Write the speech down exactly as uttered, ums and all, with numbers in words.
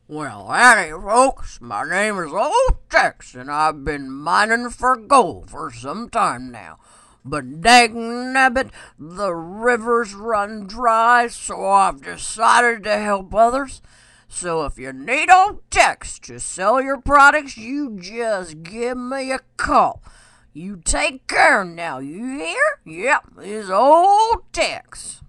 Well, howdy, folks. My name is Old Tex, and I've been mining for gold for some time now. But dagnabbit, the rivers run dry, so I've decided to help others. So if you need Old Tex to sell your products, you just give me a call. You take care now, you hear? Yep, it's Old Tex.